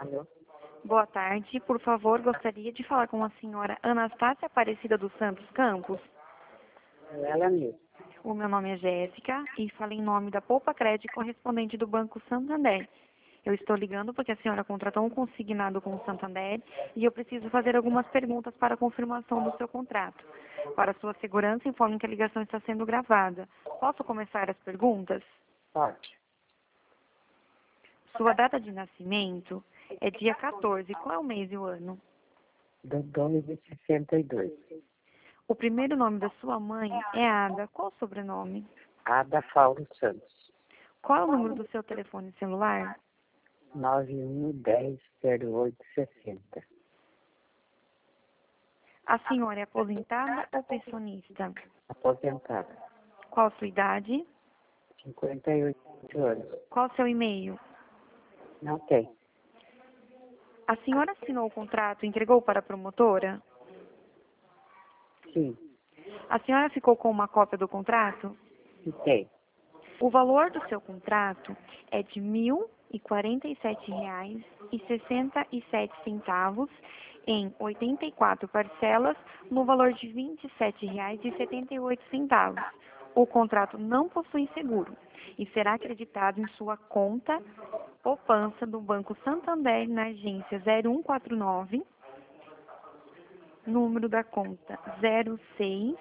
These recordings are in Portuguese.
Alô? Boa tarde. Por favor, gostaria de falar com a senhora Anastácia Aparecida dos Santos Campos. Ela mesmo. O meu nome é Jéssica e falo em nome da Poupa Crédito correspondente do Banco Santander. Eu estou ligando porque a senhora contratou um consignado com o Santander e eu preciso fazer algumas perguntas para a confirmação do seu contrato. Para sua segurança, informe que a ligação está sendo gravada. Posso começar as perguntas? Pode. Sua data de nascimento é dia 14. Qual é o mês e o ano? Do 2,62. O primeiro nome da sua mãe é Ada. Qual o sobrenome? Ada Paulo Santos. Qual é o número do seu telefone celular? 9110-0860. A senhora é aposentada ou pensionista? Aposentada. Qual a sua idade? 58 anos. Qual o seu e-mail? Não tem. A senhora assinou o contrato e entregou para a promotora? Sim. A senhora ficou com uma cópia do contrato? Fiquei. O valor do seu contrato é de R$ 1.047,67 em 84 parcelas, no valor de R$ 27,78. O contrato não possui seguro e será acreditado em sua conta poupança do Banco Santander na agência 0149, número da conta 06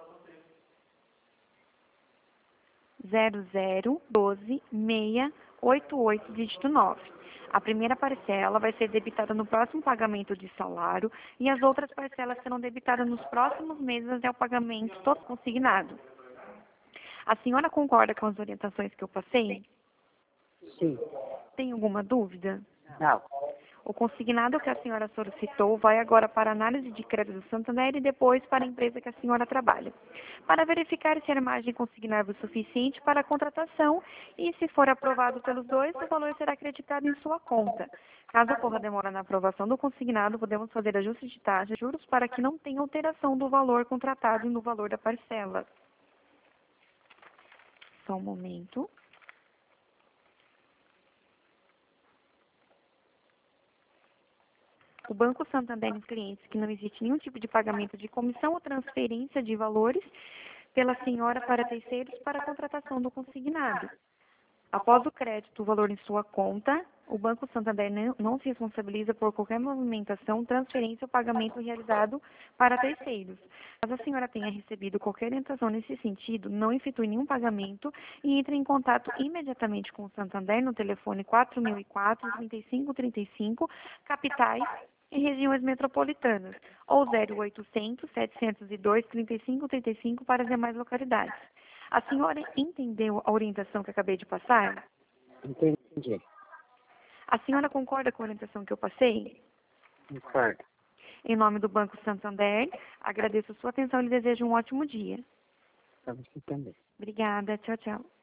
0012 688, dígito 9. A primeira parcela vai ser debitada no próximo pagamento de salário e as outras parcelas serão debitadas nos próximos meses até o pagamento todo consignado. A senhora concorda com as orientações que eu passei? Sim. Tem alguma dúvida? Não. O consignado que a senhora solicitou vai agora para a análise de crédito do Santander e depois para a empresa que a senhora trabalha, para verificar se a margem consignável é suficiente para a contratação e, se for aprovado pelos dois, o valor será acreditado em sua conta. Caso ocorra demora na aprovação do consignado, podemos fazer ajustes de taxa e juros para que não tenha alteração do valor contratado e no valor da parcela. Só um momento. O Banco Santander tem clientes que não existe nenhum tipo de pagamento de comissão ou transferência de valores pela senhora para terceiros para a contratação do consignado. Após o crédito, o valor em sua conta, o Banco Santander não se responsabiliza por qualquer movimentação, transferência ou pagamento realizado para terceiros. Caso a senhora tenha recebido qualquer orientação nesse sentido, não efetue nenhum pagamento e entre em contato imediatamente com o Santander no telefone 4004-3535, capitais e regiões metropolitanas, ou 0800-702-3535 para as demais localidades. A senhora entendeu a orientação que acabei de passar? Entendi. A senhora concorda com a orientação que eu passei? Concordo. Em nome do Banco Santander, agradeço a sua atenção e lhe desejo um ótimo dia. Para você também. Obrigada. Tchau, tchau.